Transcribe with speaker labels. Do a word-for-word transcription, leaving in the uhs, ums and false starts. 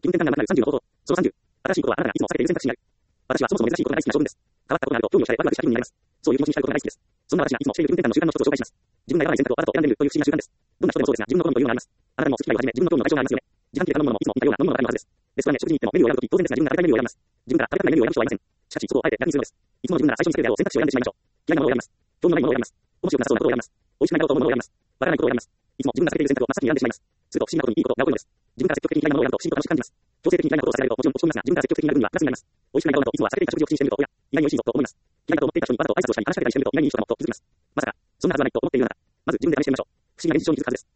Speaker 1: 気分転換がなくなるさんじゅうの方法。そのさんじゅう。新しいことはあなたがいつも避けている選択肢になる。私はそもそも珍しいことが大好きな性分です。変わったことがあると興味を惹かれワクワクした気分になります。そういう気持ちに浸ることが大好きです。そんな私がいつもしている気分転換の習慣の一つを紹介します。自分が選ばない選択をわざと選んでいるという不思議な習慣です。どんな人でもそうですが、自分の好みというのがあります。あなたにも好き嫌いをはじめ自分の興味の対象がありますよね。自販機で買うものもいつも似たような飲み物があるはずです。レストランで食事に行ってもメニューを選ぶとき、当然ですが自分が食べたいメニューを選びます。自分が食べたくないメニューを選ぶ人はいません。しかしそこをあえて逆にするのです。いつもの自分なら最初に避けるであろう選択肢を選んでしまいましょう。嫌いなものを選びます。興味のないものを選びます。面白くなさそうなことを選びます。美味しくないだろうと思うものを選びます。わからないことを選びます。いつも自分が避けている選択を真っ先に選んでしまいます。すると不思議なことにいいことが起こるのです。自分から積極的に嫌いなものを選ぶと不思議と楽しく感じます。強制的に嫌いなことをさせられるともちろん落ち込みますが、自分から積極的にやる分にはプラスになります。美味しくないだろうなといつもは避けていた食事を口にしてみると、おや、意外に美味しいぞと思います。嫌いだと思っていた人にわざと挨拶をしたり話しかけたりしてみると意外にいい人かもと気づきます。まさか、そんなはずはないと思っているのなら、まず自分で試してみましょう。不思議な現象に気づくはずです。